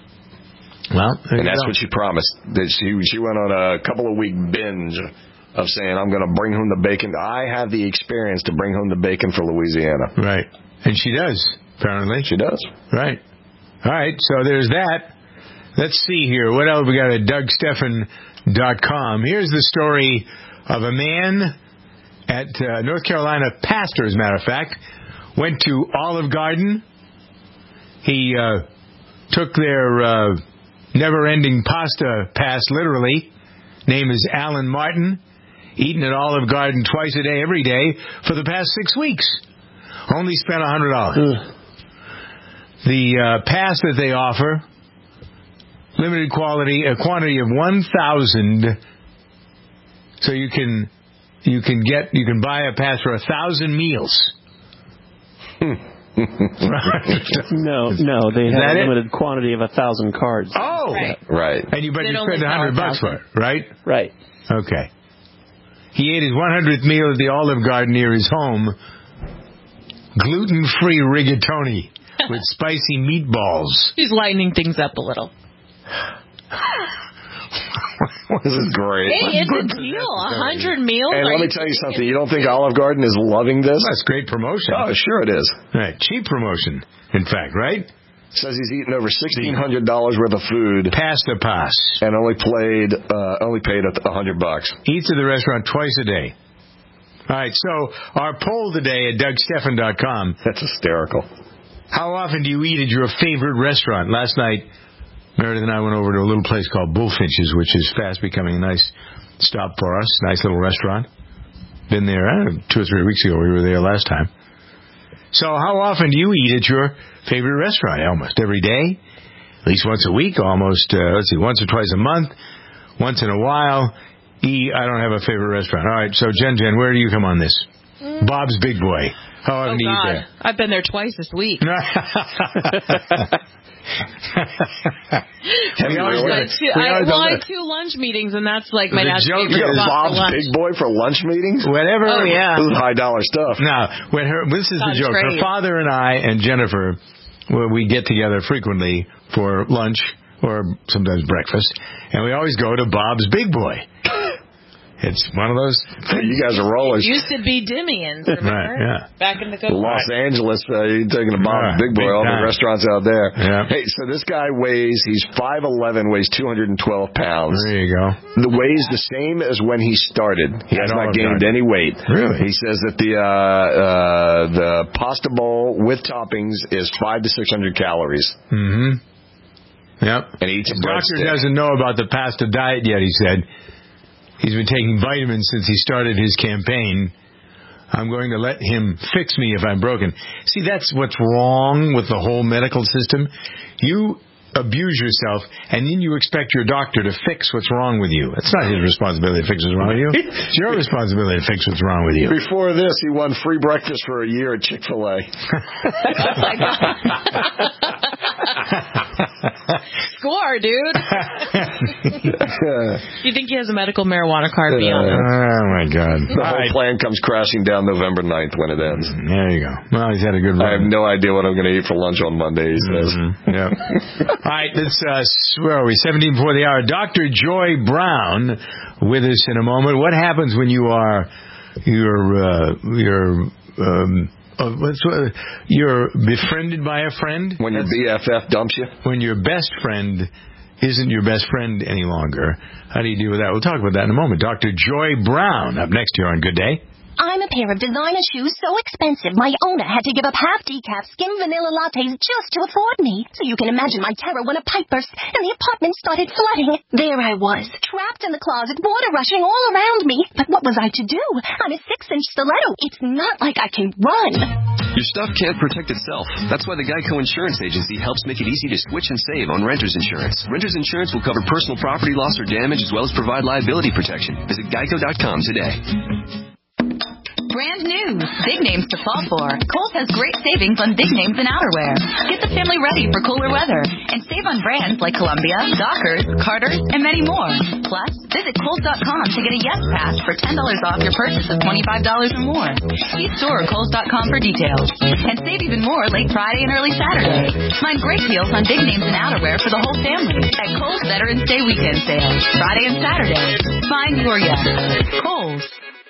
Well, there and you that's go. what she promised. That she she went on a couple of week binge of saying, I'm going to bring home the bacon. I have the experience to bring home the bacon for Louisiana. Right. And she does, apparently. She does. Right. All right, so there's that. Let's see here. What else we got at Doug Stephan dot com? Here's the story of a man at uh, North Carolina, pastor, as a matter of fact, went to Olive Garden. He uh, took their uh, never-ending pasta pass literally. Name is Alan Martin. Eaten at Olive Garden twice a day, every day, for the past six weeks. Only spent one hundred dollars. The uh, pass that they offer, limited quality, a quantity of one thousand. So you can you can get you can buy a pass for a thousand meals. no, no, they Is have that a it? limited quantity of a thousand cards. Oh, Right. Right. And you but They you don't spend a sell hundred a bucks for thousand. it, right? Right. Okay. He ate his one hundredth meal at the Olive Garden near his home. Gluten-free rigatoni with spicy meatballs. She's lightening things up a little. This is great. Hey, it's a deal. A hundred meals. And Are let me you tell you kidding? something. You don't think Olive Garden is loving this? That's great promotion. Oh, sure it is. Right, cheap promotion, in fact, right? Says he's eaten over sixteen hundred dollars worth of food. Pasta pass. And only played, uh, only paid a hundred bucks. Eats at the restaurant twice a day. All right, so our poll today at Doug Stephan dot com. That's hysterical. How often do you eat at your favorite restaurant? Last night, Meredith and I went over to a little place called Bullfinch's, which is fast becoming a nice stop for us. Nice little restaurant. Been there uh, two or three weeks ago. We were there last time. So how often do you eat at your favorite restaurant? Almost every day? At least once a week? Almost, uh, let's see, once or twice a month? Once in a while? E, I don't have a favorite restaurant. All right, so Jen Jen, where do you come on this? Bob's Big Boy. How often Oh, do you eat God. there? I've been there twice this week. we always I, go- two, we I, always well, go- I have two lunch meetings, and that's like my The dad's joke favorite is spot Bob's for lunch. Big Boy for lunch meetings? Whenever. Oh, yeah. This is high dollar stuff. Now, when her, this is the On joke. Her trade. father and I and Jennifer, well, we get together frequently for lunch or sometimes breakfast, and we always go to Bob's Big Boy. It's one of those. You guys are rollers. It used to be Dimian's, remember? Right, yeah. Back in the good Los Angeles, uh, you're taking a Bob's Right, Big Boy, big all time. the restaurants out there. Yeah. Hey, so this guy weighs, he's five eleven, weighs two hundred twelve pounds. There you go. The weighs the same as when he started. He has At not Olive gained Garden. any weight. Really? He says that the uh, uh, the pasta bowl with toppings is five to six hundred calories. Mm-hmm. Yep. And he eats a The doctor breadstick. doesn't know about the pasta diet yet, he said. He's been taking vitamins since he started his campaign. I'm going to let him fix me if I'm broken. See, that's what's wrong with the whole medical system. You abuse yourself, and then you expect your doctor to fix what's wrong with you. It's not his responsibility to fix what's wrong with you. It's your responsibility to fix what's wrong with you. Before this, he won free breakfast for a year at Chick-fil-A. Score, dude. You think he has a medical marijuana card beyond it? Oh, my God. The whole All right. plan comes crashing down November ninth when it ends. There you go. Well, he's had a good run. I have no idea what I'm going to eat for lunch on Monday, he says. Mm-hmm. Yeah. All right, let's, uh, where are we? seventeen before the hour. Doctor Joy Brown with us in a moment. What happens when you are, you're, uh, you're, um, uh, what's, uh, you're befriended by a friend? When your B F F dumps you? When your best friend isn't your best friend any longer. How do you deal with that? We'll talk about that in a moment. Doctor Joy Brown up next here on Good Day. I'm a pair of designer shoes so expensive my owner had to give up half decaf skim vanilla lattes just to afford me. So you can imagine my terror when a pipe burst and the apartment started flooding. There I was, trapped in the closet, water rushing all around me. But what was I to do? I'm a six-inch stiletto. It's not like I can run. Your stuff can't protect itself. That's why the Geico Insurance Agency helps make it easy to switch and save on renter's insurance. Renter's insurance will cover personal property loss or damage as well as provide liability protection. Visit geico dot com today. Brand new. Big names to fall for. Kohl's has great savings on big names and outerwear. Get the family ready for cooler weather and save on brands like Columbia, Dockers, Carter's, and many more. Plus, visit Kohl's dot com to get a Yes Pass for ten dollars off your purchase of twenty-five dollars or more. See store or Kohl's dot com for details. And save even more late Friday and early Saturday. Find great deals on big names and outerwear for the whole family at Kohl's Veterans Day weekend sale. Friday and Saturday. Find your Yes. Kohl's.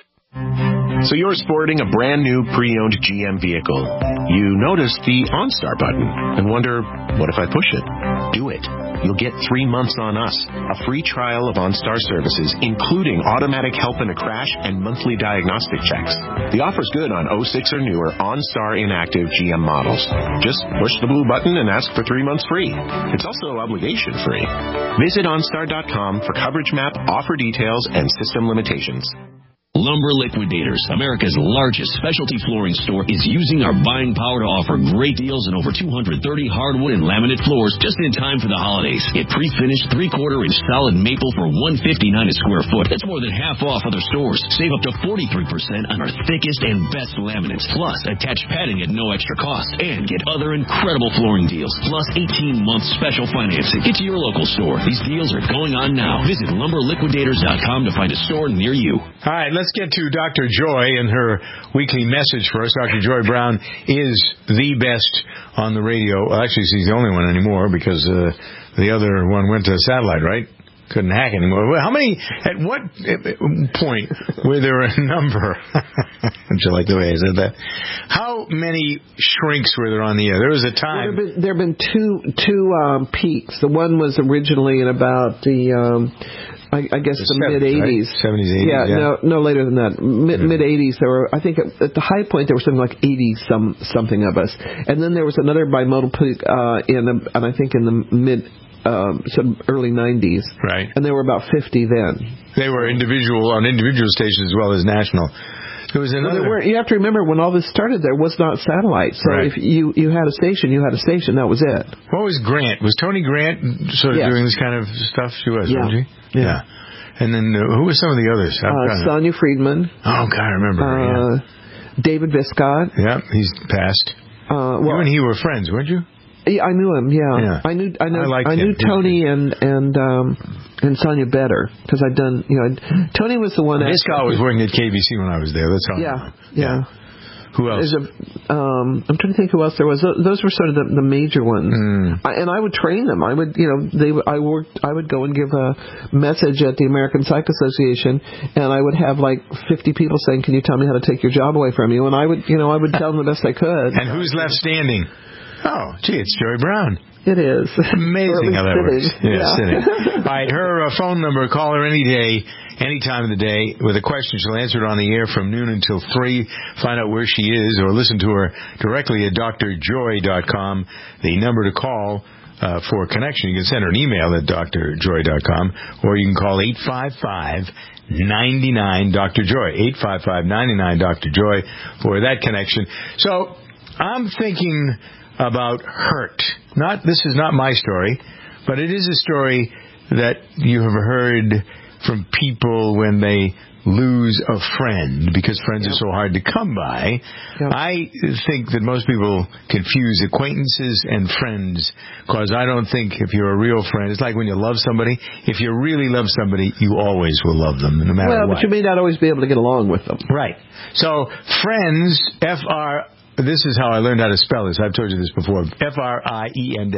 So you're sporting a brand new pre-owned G M vehicle. You notice the OnStar button and wonder, what if I push it? Do it. You'll get three months on us, a free trial of OnStar services, including automatic help in a crash and monthly diagnostic checks. The offer's good on oh six or newer OnStar inactive G M models. Just push the blue button and ask for three months free. It's also obligation free. Visit OnStar dot com for coverage map, offer details, and system limitations. Lumber Liquidators, America's largest specialty flooring store, is using our buying power to offer great deals on over two hundred thirty hardwood and laminate floors just in time for the holidays. Get pre-finished three-quarter inch solid maple for one hundred fifty-nine dollars a square foot. That's more than half off other stores. Save up to forty-three percent on our thickest and best laminates. Plus, attach padding at no extra cost. And get other incredible flooring deals. Plus, eighteen month special financing. Get to your local store. These deals are going on now. Visit lumber liquidators dot com to find a store near you. All right, let's get to Doctor Joy and her weekly message for us. Doctor Joy Brown is the best on the radio. Well, actually, she's the only one anymore because uh, the other one went to satellite, right? Couldn't hack anymore. Well, how many, at what point were there a number? Don't you like the way I said that? How many shrinks were there on the air? There was a time. Well, there have been, there have been two, two um, peaks. The one was originally in about the... Um, I, I guess the, the mid-eighties. Right? seventies, eighties, yeah, yeah. no no later than that. Mid, mm-hmm. mid-eighties, there were, I think at, at the high point there were something like eighty some something of us. And then there was another bimodal peak uh, in, the, and I think in the mid, um, some early nineties. Right. And there were about fifty then. They were individual, on individual stations as well as national. There was another. Well, there were, you have to remember, when all this started, there was not satellite. So right. if you, you had a station, you had a station. That was it. What was Grant? Was Tony Grant sort of yes. doing this kind of stuff? She was, yeah. wasn't she? Yeah. yeah. And then uh, who were some of the others? Uh, Sonia Friedman. Oh, God, I remember her, uh, yeah. David Viscott. Yeah, he's passed. Uh, well, you and he were friends, weren't you? Yeah, I knew him. Yeah, yeah. I knew. I know. I, I knew him. Tony and and um, and Sonia better because I'd done. You know, I'd, Tony was the one. Viscott was working at K B C when I was there. That's all. Yeah, yeah. yeah. Who else? A, um, I'm trying to think who else there was. Those were sort of the, the major ones. Mm. I, and I would train them. I would, you know, they. I worked. I would go and give a message at the American Psych Association, and I would have like fifty people saying, "Can you tell me how to take your job away from you?" And I would, you know, I would tell them the best I could. And who's left standing? Oh, gee, it's Joy Brown. It is. Amazing how that sitting. works. Yeah, yeah. sitting. All right, her uh, phone number, call her any day, any time of the day with a question. She'll answer it on the air from noon until three. Find out where she is or listen to her directly at D R joy dot com. The number to call uh, for a connection. You can send her an email at D R joy dot com or you can call eight five five, nine nine, D R joy, eight five five, nine nine, D R joy for that connection. So I'm thinking about hurt. Not this is not my story, but it is a story that you have heard from people when they lose a friend because friends yep. are so hard to come by. Yep. I think that most people confuse acquaintances and friends because I don't think if you're a real friend, it's like when you love somebody. If you really love somebody, you always will love them no matter well, what. Well, but you may not always be able to get along with them. Right. So friends, F R This is how I learned how to spell this. I've told you this before. F R I E N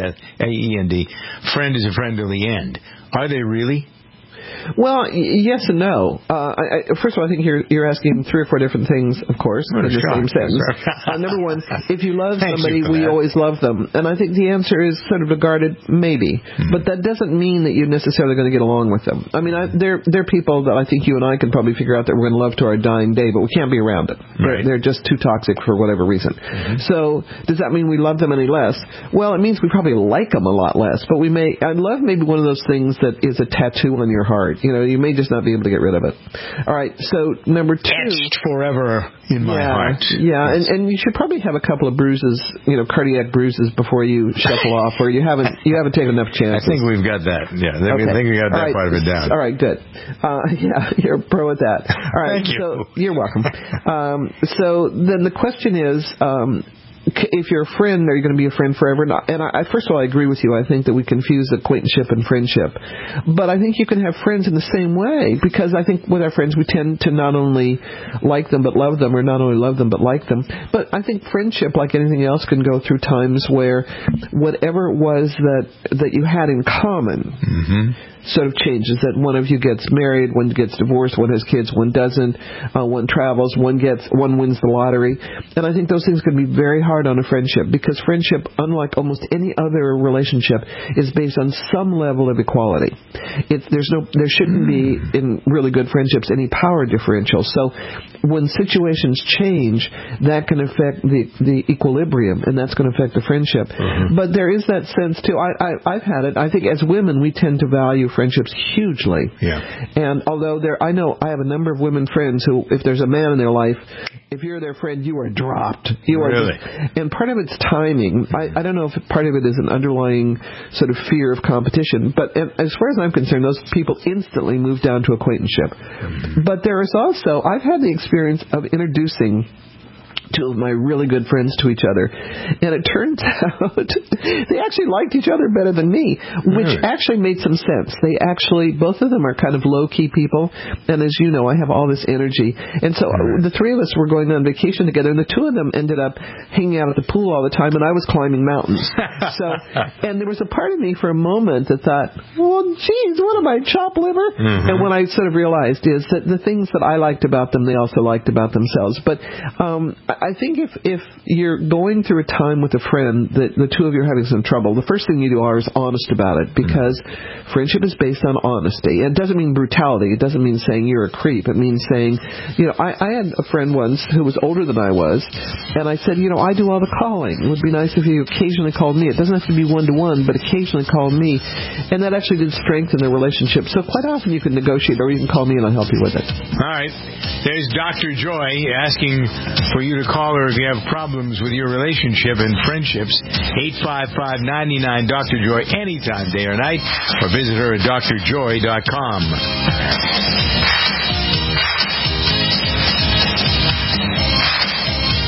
D. Friend is a friend till the end. Are they really? Well, yes and no. Uh, I, I, first of all, I think you're, you're asking three or four different things, of course, in the same sentence. Uh, number one, if you love Thank somebody, you we that. always love them. And I think the answer is sort of regarded maybe. Mm-hmm. But that doesn't mean that you're necessarily going to get along with them. I mean, I, they're, they're people that I think you and I can probably figure out that we're going to love to our dying day, but we can't be around it. Right. They're, they're just too toxic for whatever reason. Mm-hmm. So does that mean we love them any less? Well, it means we probably like them a lot less. But we may, I love maybe one of those things that is a tattoo on your heart. You know, you may just not be able to get rid of it. All right, so number two. Etched forever in my yeah, heart. Yeah, and, and you should probably have a couple of bruises, you know, cardiac bruises before you shuffle off, or you haven't you haven't taken enough chances. I think we've got that. Yeah, I okay. think we got that right. part of it down. All right, good. Uh, yeah, you're a pro at that. All right, Thank you. So you're welcome. um, so then the question is, um, if you're a friend, are you going to be a friend forever? And I, first of all, I agree with you. I think that we confuse acquaintanceship and friendship. But I think you can have friends in the same way, because I think with our friends, we tend to not only like them but love them, or not only love them but like them. But I think friendship, like anything else, can go through times where whatever it was that, that you had in common mm-hmm. sort of changes, that one of you gets married, one gets divorced, one has kids, one doesn't, uh, one travels, one gets, one wins the lottery. And I think those things can be very hard on a friendship, because friendship, unlike almost any other relationship, is based on some level of equality. It, there's no, there shouldn't be, in really good friendships, any power differential. So when situations change, that can affect the, the equilibrium, and that's going to affect the friendship. Mm-hmm. But there is that sense, too. I, I, I've had it. I think as women, we tend to value friendships hugely. Yeah. And although there, I know I have a number of women friends who, if there's a man in their life, if you're their friend, you are dropped. You are really? Just, and part of it's timing. I, I don't know if part of it is an underlying sort of fear of competition, but as far as I'm concerned, those people instantly move down to acquaintanceship. Mm-hmm. But there is also, I've had the experience of introducing two of my really good friends to each other, and it turns out they actually liked each other better than me, which really? actually made some sense. They actually, both of them are kind of low-key people, and as you know, I have all this energy, and so right. the three of us were going on vacation together, and the two of them ended up hanging out at the pool all the time, and I was climbing mountains. So, and there was a part of me for a moment that thought, well, geez, what am I, chopped liver? Mm-hmm. And what I sort of realized is that the things that I liked about them, they also liked about themselves. But um, I think if, if you're going through a time with a friend that the two of you are having some trouble, the first thing you do are is honest about it, because mm-hmm. friendship is based on honesty. It doesn't mean brutality. It doesn't mean saying you're a creep. It means saying, you know, I, I had a friend once who was older than I was, and I said, you know, I do all the calling. It would be nice if you occasionally called me. It doesn't have to be one-to-one, but occasionally call me. And that actually did strengthen the relationship. So quite often you can negotiate, or you can call me and I'll help you with it. All right. There's Doctor Joy asking for you to call her if you have problems with your relationship and friendships. eight five five, nine nine, Doctor Joy, anytime, day or night, or visit her at D R joy dot com.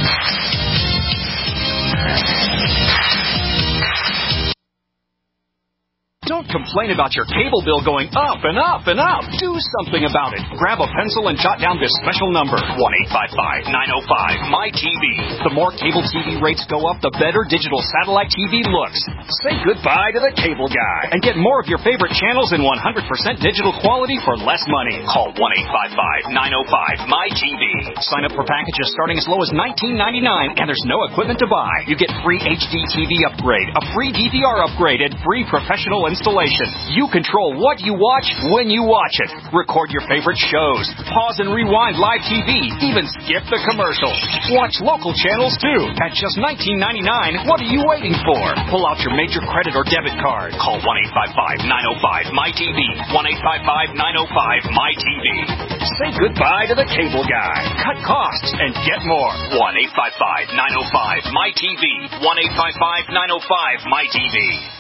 Don't complain about your cable bill going up and up and up. Do something about it. Grab a pencil and jot down this special number, one eight five five, nine oh five, M Y T V. The more cable T V rates go up, the better digital satellite T V looks. Say goodbye to the cable guy and get more of your favorite channels in one hundred percent digital quality for less money. Call one eight five five, nine oh five, M Y T V. Sign up for packages starting as low as nineteen ninety-nine, and there's no equipment to buy. You get free H D T V upgrade, a free D V R upgrade, and free professional installation. You control what you watch when you watch it. Record your favorite shows. Pause and rewind live T V. Even skip the commercials. Watch local channels too. At just nineteen ninety-nine, what are you waiting for? Pull out your major credit or debit card. Call one eight five five, nine oh five, M Y T V. one eight five five, nine oh five, M Y T V. Say goodbye to the cable guy. Cut costs and get more. one eight five five, nine oh five, M Y T V. one eight five five, nine oh five, M Y T V.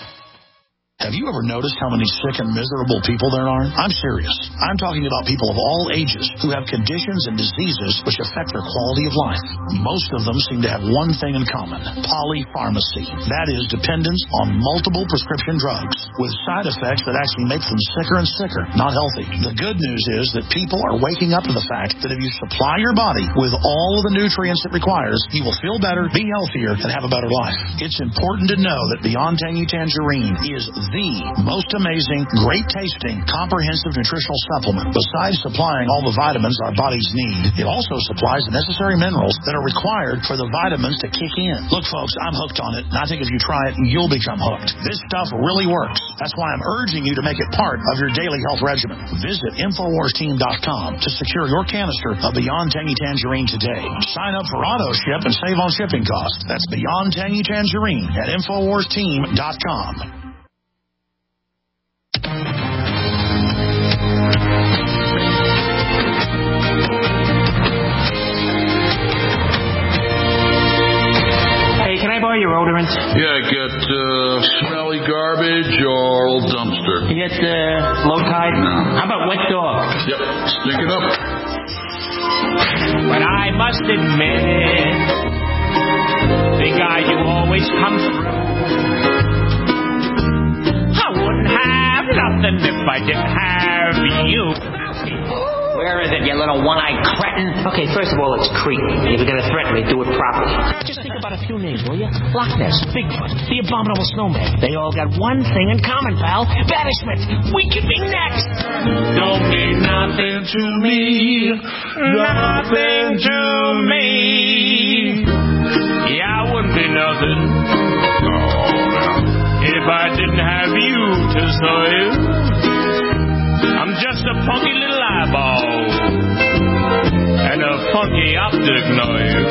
Have you ever noticed how many sick and miserable people there are? I'm serious. I'm talking about people of all ages who have conditions and diseases which affect their quality of life. Most of them seem to have one thing in common: polypharmacy. That is, dependence on multiple prescription drugs with side effects that actually make them sicker and sicker, not healthy. The good news is that people are waking up to the fact that if you supply your body with all of the nutrients it requires, you will feel better, be healthier, and have a better life. It's important to know that Beyond Tangy Tangerine is the most amazing, great-tasting, comprehensive nutritional supplement. Besides supplying all the vitamins our bodies need, it also supplies the necessary minerals that are required for the vitamins to kick in. Look, folks, I'm hooked on it, and I think if you try it, you'll become hooked. This stuff really works. That's why I'm urging you to make it part of your daily health regimen. Visit Infowars Team dot com to secure your canister of Beyond Tangy Tangerine today. Sign up for auto ship and save on shipping costs. That's Beyond Tangy Tangerine at Infowars Team dot com. Hey, can I borrow your odorant? Yeah, get uh, smelly garbage or old dumpster. You get uh, low tide? No. How about wet dog? Yep, stick it up. But I must admit, the guy you always come through. I wouldn't have nothing if I didn't have you. Where is it, you little one-eyed cretin? Okay, first of all, it's creepy. If you're going to threaten me, do it properly. Just think about a few names, will you? Loch Ness, Bigfoot, the Abominable Snowman. They all got one thing in common, pal. Banishment. We could be next. Don't mean nothing to me. Nothing to me. Yeah, I wouldn't be nothing. If I didn't have you to serve. I'm just a funky little eyeball and a funky optic nerve.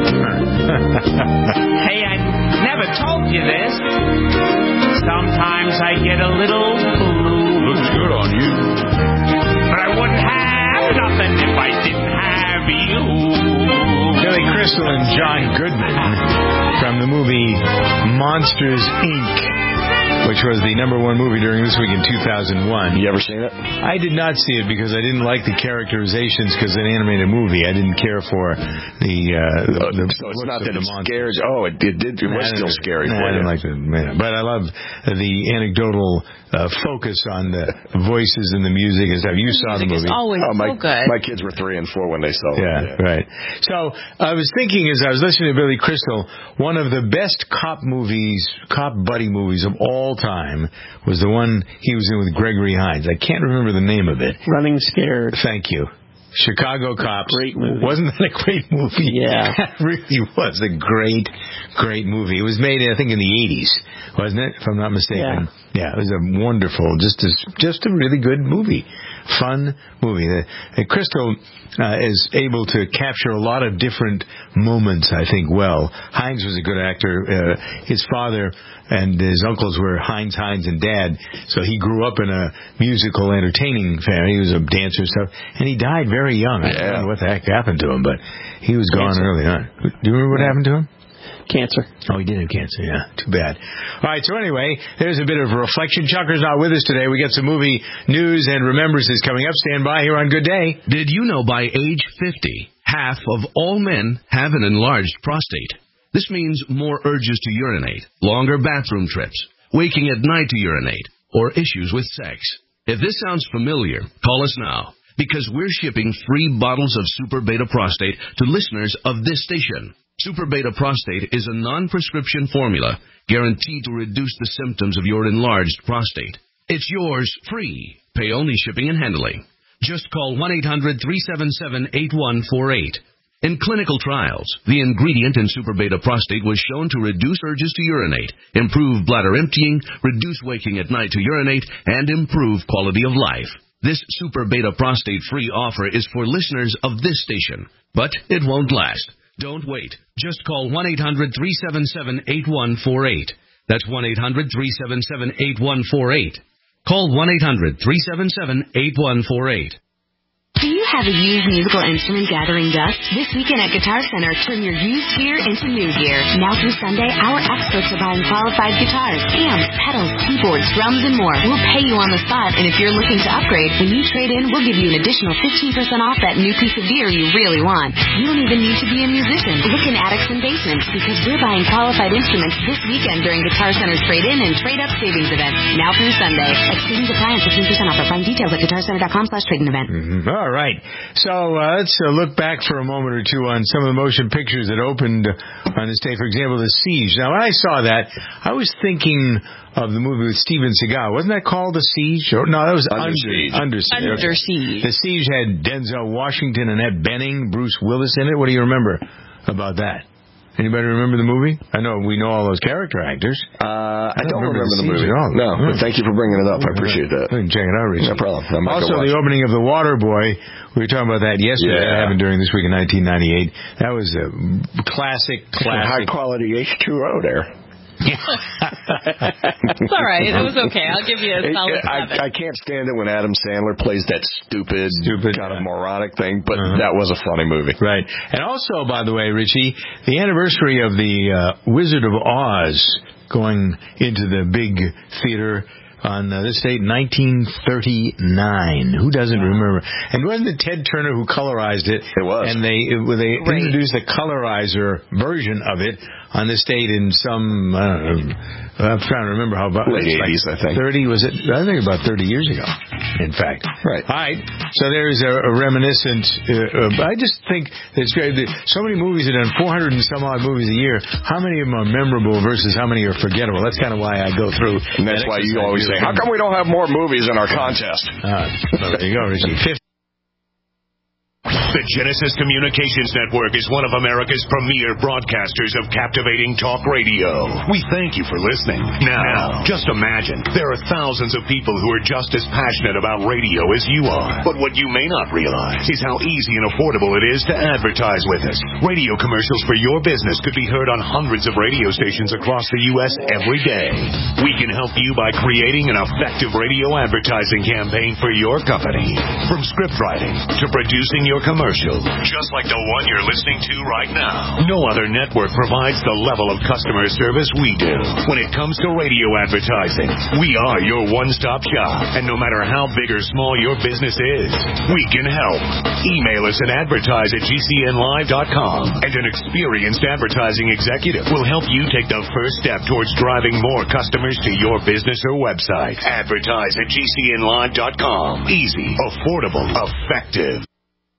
Hey, I never told you this. Sometimes I get a little blue. Looks good on you. But I wouldn't have nothing if I didn't have you. Billy Crystal and John Goodman from the movie Monsters, Incorporated, which was the number one movie during this week in two thousand one. You ever seen it? I did not see it because I didn't like the characterizations because it's an animated movie. I didn't care for the... Uh, the, the so it's not that it scares... Oh, it, it did. It was nah, still scary nah, for I didn't you. like it. Man. But I love the anecdotal uh, focus on the voices and the music and stuff. You the saw the music movie. is always oh, my, so good. My kids were three and four when they saw it. Yeah, yeah, right. So I was thinking as I was listening to Billy Crystal, one of the best cop movies, cop buddy movies of all time was the one he was in with Gregory Hines. I can't remember the name of it. Running Scared. Thank you. Chicago Cops. Great movie. Wasn't that a great movie? Yeah. That really was a great, great movie. It was made, I think, in the eighties, wasn't it? If I'm not mistaken. Yeah, yeah, it was a wonderful, just a, just a really good movie. Fun movie. The, the Crystal uh, is able to capture a lot of different moments, I think, well. Hines was a good actor. Uh, his father and his uncles were Hines, Hines, and Dad, so he grew up in a musical, entertaining family. He was a dancer and stuff, and he died very young. I don't know what the heck happened to him, but he was gone Cancer. early on. Do you remember what happened to him? Cancer. Oh, he did have cancer, yeah. Too bad. All right, so anyway, there's a bit of a reflection. Chucker's not with us today. We got some movie news and remembrances coming up. Stand by here on Good Day. Did you know by age fifty, half of all men have an enlarged prostate. This means more urges to urinate, longer bathroom trips, waking at night to urinate, or issues with sex. If this sounds familiar, call us now, because we're shipping free bottles of Super Beta Prostate to listeners of this station. Super Beta Prostate is a non-prescription formula guaranteed to reduce the symptoms of your enlarged prostate. It's yours free. Pay only shipping and handling. Just call one eight hundred three seven seven eight one four eight. In clinical trials, the ingredient in Super Beta Prostate was shown to reduce urges to urinate, improve bladder emptying, reduce waking at night to urinate, and improve quality of life. This Super Beta Prostate free offer is for listeners of this station, but it won't last. Don't wait. Just call one eight hundred three seven seven eight one four eight. That's one eight hundred three seven seven eight one four eight. Call one eight hundred three seven seven eight one four eight. Do you have a used musical instrument gathering dust? This weekend at Guitar Center, turn your used gear into new gear. Now through Sunday, our experts are buying qualified guitars, amps, pedals, keyboards, drums, and more. We'll pay you on the spot, and if you're looking to upgrade, when you trade in, we'll give you an additional fifteen percent off that new piece of gear you really want. You don't even need to be a musician. Look in attics and basements, because we're buying qualified instruments this weekend during Guitar Center's trade-in and trade-up savings event. Now through Sunday. Excluding appliance, fifteen percent off. Find details at guitar center dot com slash trade-in event. Mm-hmm. All right. So uh, let's uh, look back for a moment or two on some of the motion pictures that opened on this day. For example, The Siege. Now, when I saw that, I was thinking of the movie with Steven Seagal. Wasn't that called The Siege? Or, no, that was Under, Under Siege. Under Siege. Under Okay. Siege. The Siege had Denzel Washington, Annette Bening, Bruce Willis in it. What do you remember about that? Anybody remember the movie? I know we know all those character actors. Uh, I, I don't remember, remember the Siege movie. At all. No, yeah. but thank you for bringing it up. I appreciate that. Check it out, Richie. No problem. I'm Also, the opening of The Water Boy. We were talking about that yesterday. Yeah. That happened during this week in nineteen ninety-eight. That was a classic, classic. High quality H two O there. It's all right. It was okay. I'll give you a solid seven. I, I can't stand it when Adam Sandler plays that stupid, stupid kind of moronic thing, but uh-huh. that was a funny movie. Right. And also, by the way, Richie, the anniversary of the uh, Wizard of Oz going into the big theater on uh, this date, nineteen thirty-nine. Who doesn't wow. remember? And wasn't it Ted Turner who colorized it? It was. And they it, they Great. introduced the colorizer version of it on this date in some, I don't know, I'm trying to remember how about late eighties, like I think. thirty, was it? I think about thirty years ago, in fact. Right. All right. So there's a, a reminiscent. Uh, uh, I just think it's great. So many movies are done, four hundred and some odd movies a year. How many of them are memorable versus how many are forgettable? That's kind of why I go through. And that's that why you always say, how come we don't have more movies in our contest? Uh, well, there you go, Richie. The Genesis Communications Network is one of America's premier broadcasters of captivating talk radio. We thank you for listening. Now, just imagine, there are thousands of people who are just as passionate about radio as you are. But what you may not realize is how easy and affordable it is to advertise with us. Radio commercials for your business could be heard on hundreds of radio stations across the U S every day. We can help you by creating an effective radio advertising campaign for your company. From script writing to producing your commercial. Just like the one you're listening to right now. No other network provides the level of customer service we do. When it comes to radio advertising, we are your one-stop shop. And no matter how big or small your business is, we can help. Email us at advertise at G C N live dot com. And an experienced advertising executive will help you take the first step towards driving more customers to your business or website. Advertise at G C N live dot com. Easy, affordable, effective.